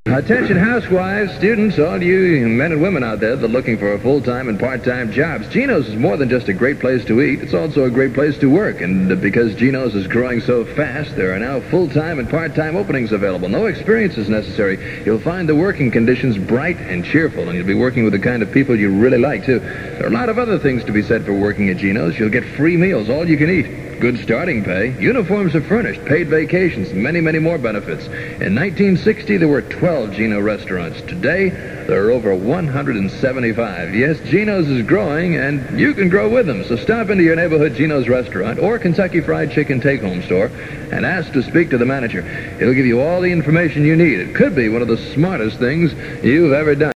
Attention housewives, students, all you men and women out there that are looking for full-time and part-time jobs. Geno's is more than just a great place to eat. It's also a great place to work. And because Geno's is growing so fast, there are now full-time and part-time openings available. No experience is necessary. You'll find the working conditions bright and cheerful, and you'll be working with the kind of people you really like, too. There are a lot of other things to be said for working at Geno's. You'll get free meals, all you can eat. Good starting pay. Uniforms are furnished, paid vacations, many, many more benefits. In 1960, there were 12 Geno restaurants. Today, there are over 175. Yes, Geno's is growing, and you can grow with them. So stop into your neighborhood Geno's restaurant or Kentucky Fried Chicken take-home store and ask to speak to the manager. He'll give you all the information you need. It could be one of the smartest things you've ever done.